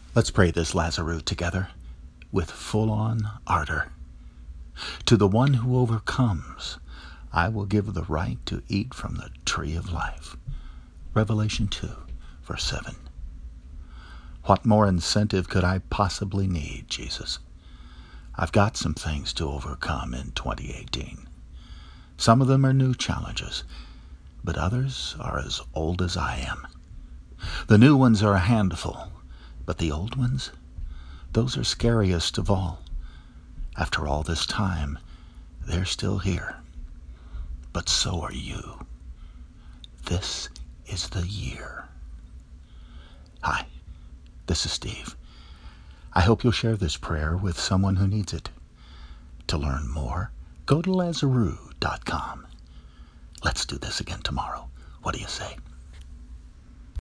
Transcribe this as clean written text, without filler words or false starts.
Let's pray this Lazarus together with full-on ardor. To the one who overcomes, I will give the right to eat from the tree of life. Revelation 2, verse 7. What more incentive could I possibly need, Jesus? I've got some things to overcome in 2018. Some of them are new challenges, but others are as old as I am. The new ones are a handful, but the old ones, those are scariest of all. After all this time, they're still here. But so are you. This is the year. Hi, this is Steve. I hope you'll share this prayer with someone who needs it. To learn more, go to Lazarus.com. Let's do this again tomorrow. What do you say?